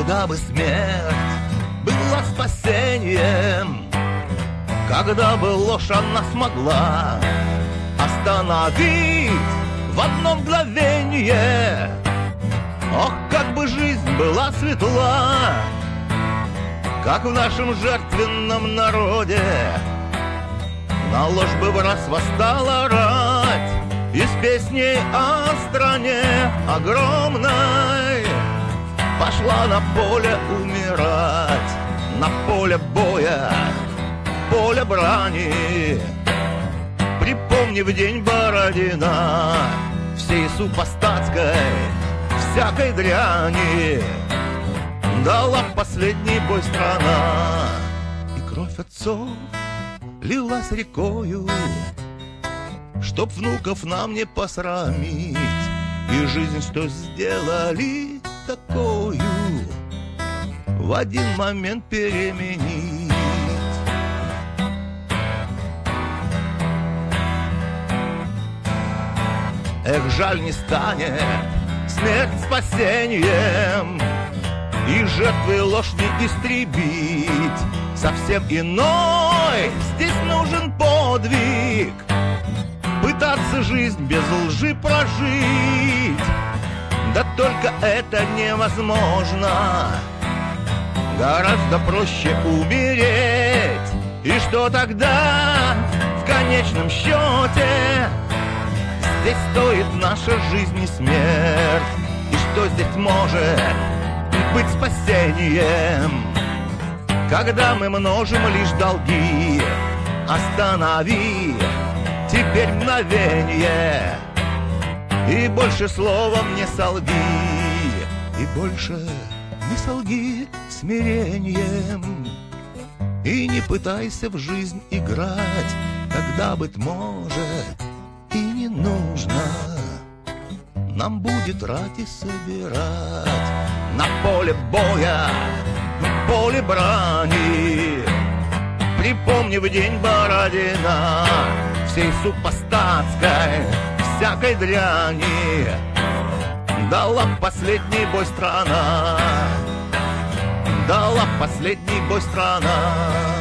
когда бы смерть была спасением, когда бы ложь она смогла остановить в одно мгновение. Ох, как бы жизнь была светла, как в нашем жертвенном народе. На ложь бы в раз восстала рать из песней о стране огромной. Пошла на поле умирать, на поле боя, поле брани. Припомнив день Бородина, всей супостатской, всякой дряни, дала последний бой страна. И кровь отцов лилась рекою, чтоб внуков нам не посрамить, и жизнь, что сделали такою, в один момент переменить. Эх, жаль, не станет смерть спасением, и жертвы ложь не истребить. Совсем иной здесь нужен подвиг, пытаться жизнь без лжи прожить. Да только это невозможно, гораздо проще умереть. И что тогда в конечном счете? Здесь стоит наша жизнь и смерть. И что здесь может быть спасением, когда мы множим лишь долги? Останови теперь мгновенье, и больше словом не солги, и больше не солги смирением. И не пытайся в жизнь играть, когда, быть может, и не нужно. Нам будет рати собирать на поле боя, на поле брани. Припомнив день Бородина, всей супостатской, всякой дряни, дала последний бой страна, дала последний бой страна.